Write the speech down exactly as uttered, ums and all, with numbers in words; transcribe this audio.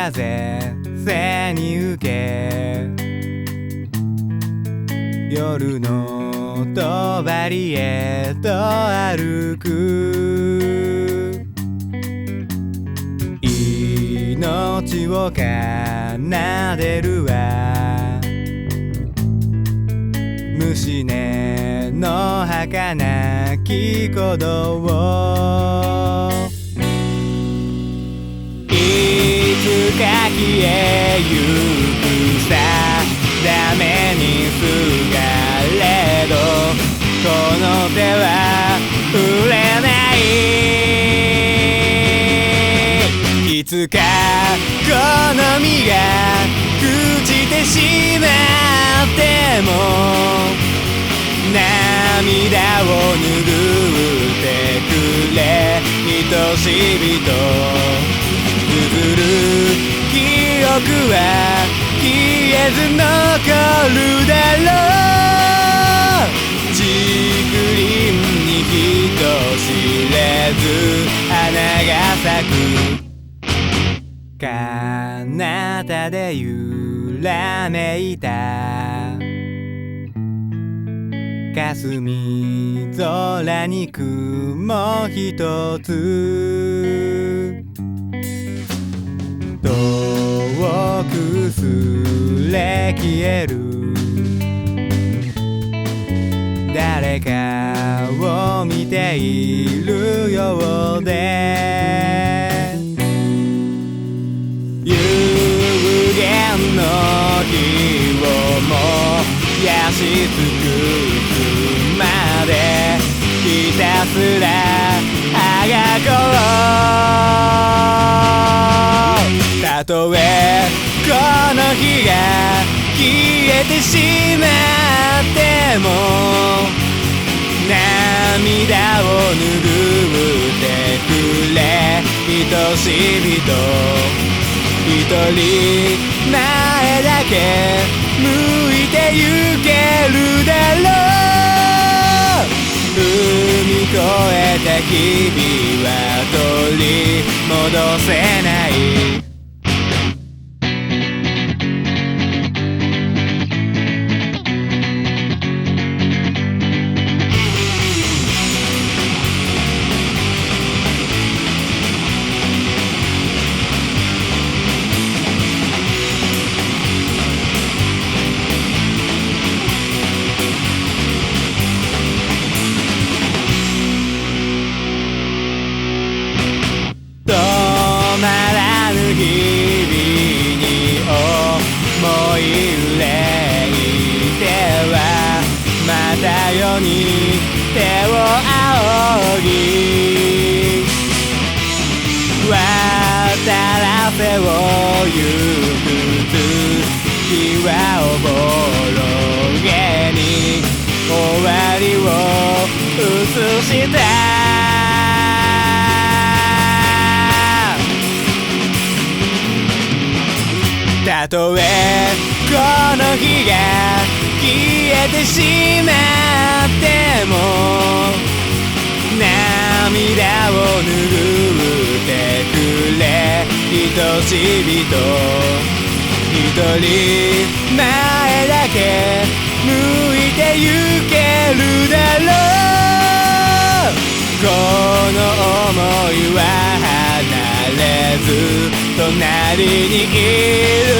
風背に受け夜の帳へと歩く命を奏でるわ虫音の儚き鼓動をいつか消えゆくさダメにすがれどこの手は触れないいつかこの身が朽ちてしまっても涙を拭ってくれ愛しい人綴る記憶は消えず残るだろう竹林に人知れず花が咲く彼方で揺らめいた霞空に雲一つ遠くすれ消える誰かを見ているようで有限の日をもやし尽くすまでひたすらあがこうたとえこの日が消えてしまっても涙を拭ってくれ愛しい人一人前だけ向いてゆけるだろう海越えた日々は取り戻せない日々に思い憂いてはまた世に手を仰ぎ渡らせをゆく月はおぼろげに終わりを映したたとえこの日が消えてしまっても涙を拭ってくれ愛しい人一人前だけ向いてゆけるだろうこの想いは離れず隣にいる